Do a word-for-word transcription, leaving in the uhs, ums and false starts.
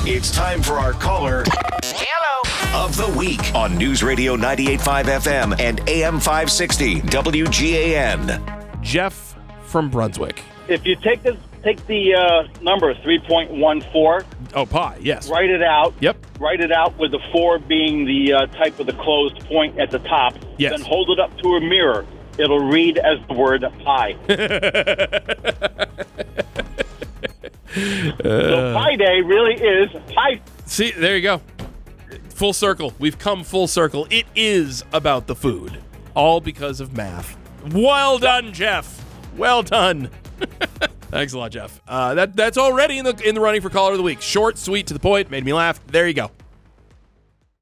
It's time for our caller Hello. of the week on News Radio ninety-eight point five F M and A M five sixty W G A N. Jeff from Brunswick. If you take this, take the uh, number three point one four. Oh, pi, yes. Write it out. Yep. Write it out with the four being the uh, type with the closed point at the top. Yes. Then hold it up to a mirror. It'll read as the word pi. So Pi Day really is pi. See, there you go. Full circle. We've come full circle. It is about the food. All because of math. Well done, Jeff. Well done. Thanks a lot, Jeff. Uh, that that's already in the in the running for caller of the week. Short, sweet, to the point. Made me laugh. There you go.